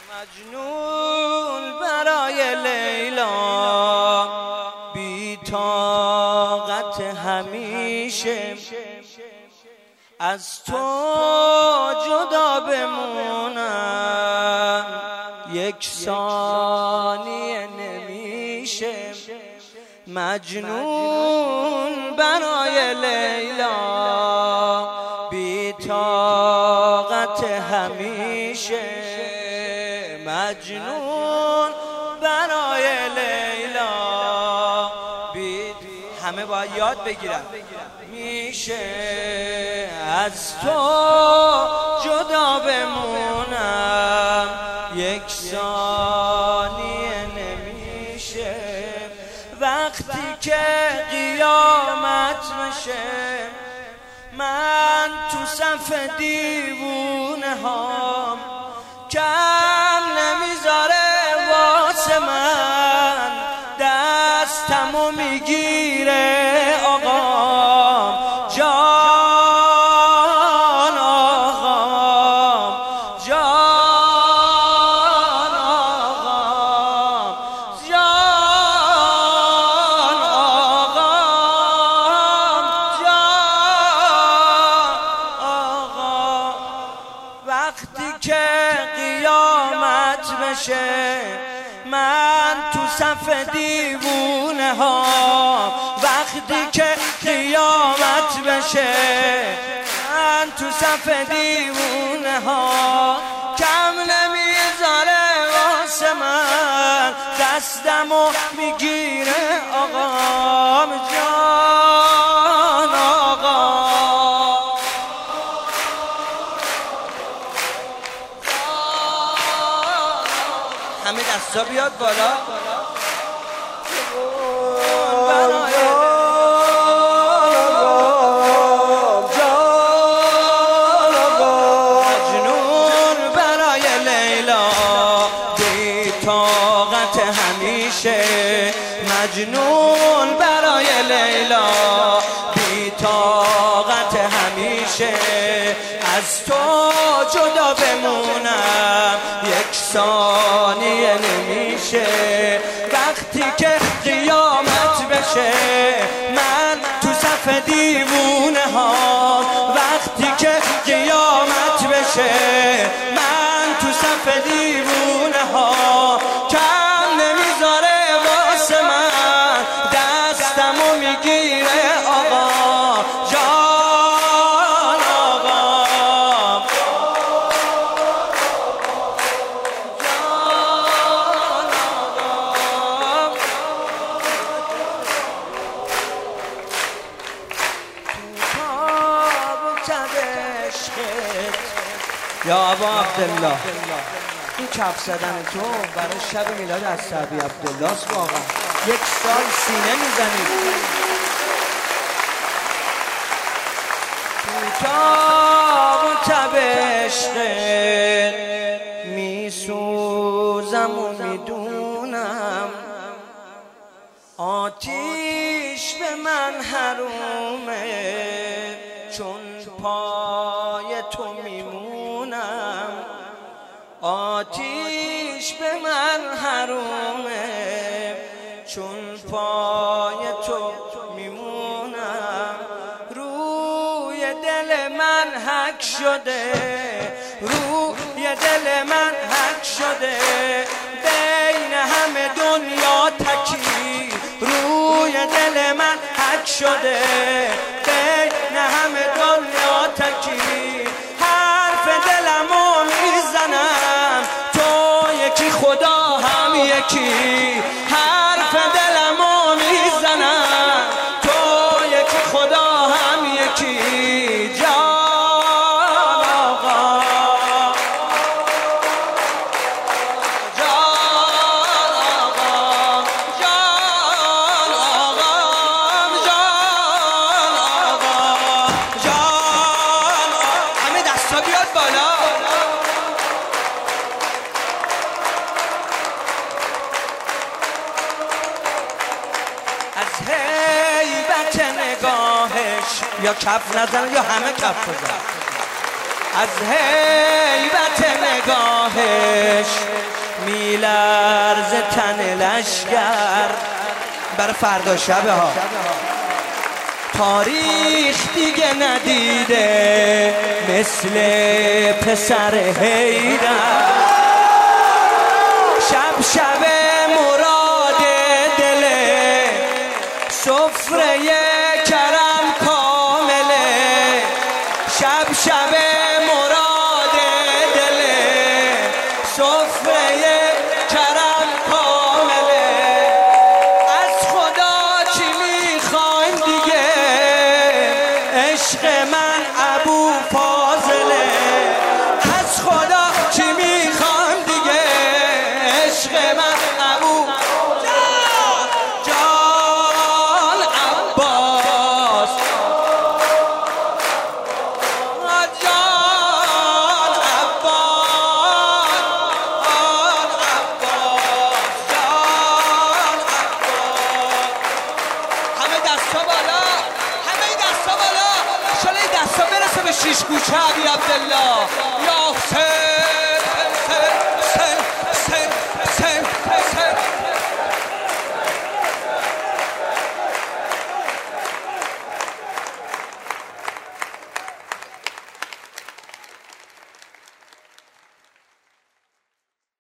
مجنون برای لیلا بی طاقت همیشه از تو جدا بمونم یک ثانیه نمیشه. مجنون برای لیلا بی طاقت همیشه. مجنون برای لیلا همه باید یاد بگیرن میشه از تو جدا بمونم یک ثانیه نمیشه. وقتی که قیامت بشه من تو صف دیوونه هام کم نمیذاره واسه من دستمو میگیره آقام جان آقام جان آقام جان آقام جان آقام. وقتی که قیامت بشه من تو صف دیوونه ها وقتی که قیامت بشه من تو صف دیوونه ها کم نمیذاره واسه من دستمو میگیره آقام جان آقام. همه دستا بیاد بالا. مجنون برای لیلا بی طاقت همیشه. مجنون برای لیلا بی طاقت همیشه از تو جدا بمونم یک ثانیه نمیشه. وقتی که قیامت بشه من تو صف دیوونه ها وقتی که قیامت بشه من تو صف دیوونه ها کم نمیذاره واسه من دستمو میگیره آقا جان آقا جان آقا. یا ابا عبدالله این کف زدن تو برای شب میلاد از سعدی عبدالله است. واقعا یک سال سینه میزنید تو تاب و تب عشقت میسوزم و میدونم آتیش به من حرومه چون پای تو میمونم آتیش به من حرومه چون پای تو میمونم. روی دل من حک شده روی دل من حک شده بین همه دنیا تکی روی دل من حک شده بین همه دنیا تکی. حرف دلمو میزنم تو یکی خدا هم یکی حرف دلمو میزنم تو یکی خدا هم یکی جان آقا جان آقا جان آقا جان آقا جان. همه دستا بیاد بالا. از هیبت نگاهش یا کف نزن یا همه کف بزن. از هیبت نگاهش میلرز تن لشگر بر فردا شبه ها. تاریخ دیگه ندیده مثل پسر حیدر. شب شب مراد دله، سفره کرم کامله. شب شب مراد دله، سفره کرم کامله. از خدا چی میخوایم دیگه، عشق من ابو فاضله. از خدا چی میخوایم دیگه، عشق من ابو جان عباس. جان عباس، جان عباس، جان عباس. همه دستا بالا، همه دستا بالا. انشالله این دستا برسه به شیش کوچه عبی عبدالله. یا حسین